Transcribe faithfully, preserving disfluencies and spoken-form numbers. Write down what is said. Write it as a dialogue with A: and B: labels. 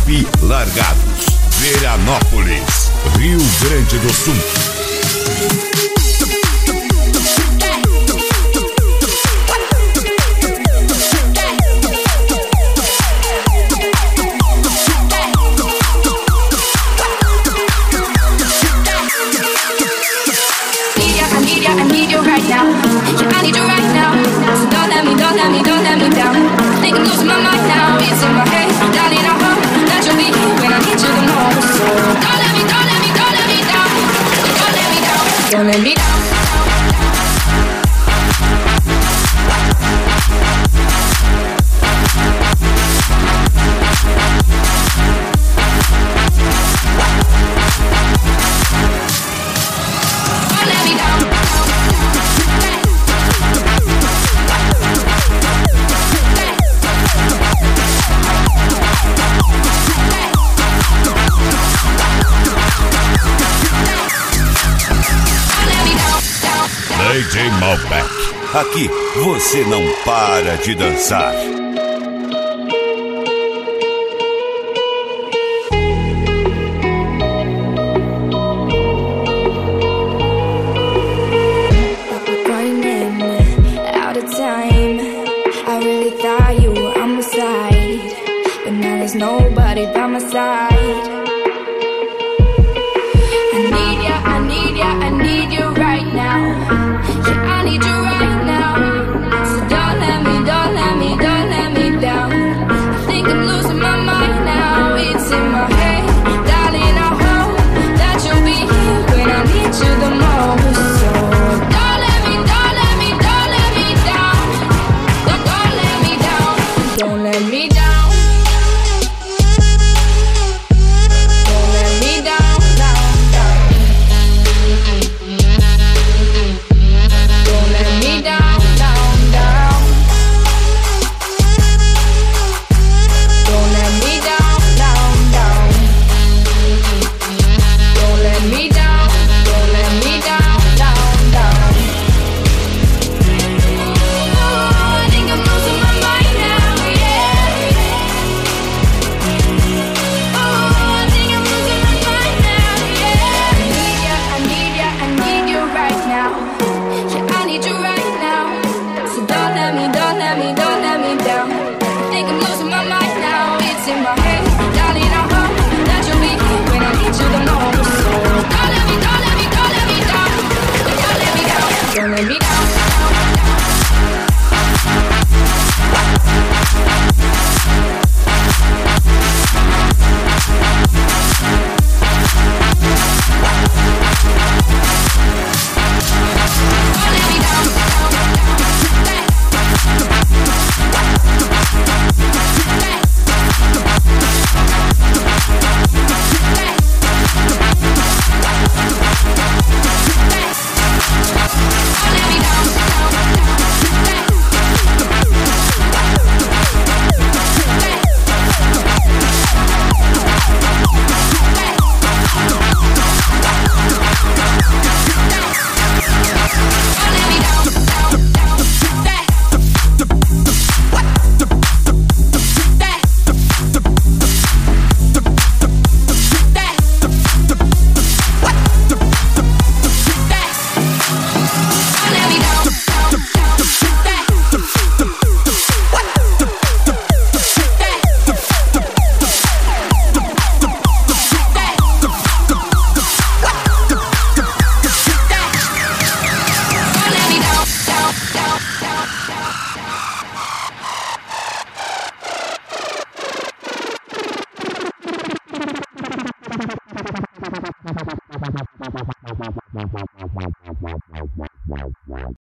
A: F Largados, Veranópolis, Rio Grande do Sul.
B: Don't let me down.
A: D J Malbec, aqui você não para de dançar.
B: Nobody by my side. I need ya, I need ya, I need you right now. Yeah, I need you right now. So don't let me, don't let me, don't let me down. I think I'm losing my mind now. It's in my head, darling. I hope that you'll be here when I need you the most. So don't let me, don't let me, don't let me down. Don't, don't let me down. Don't let me down. Don't let me down.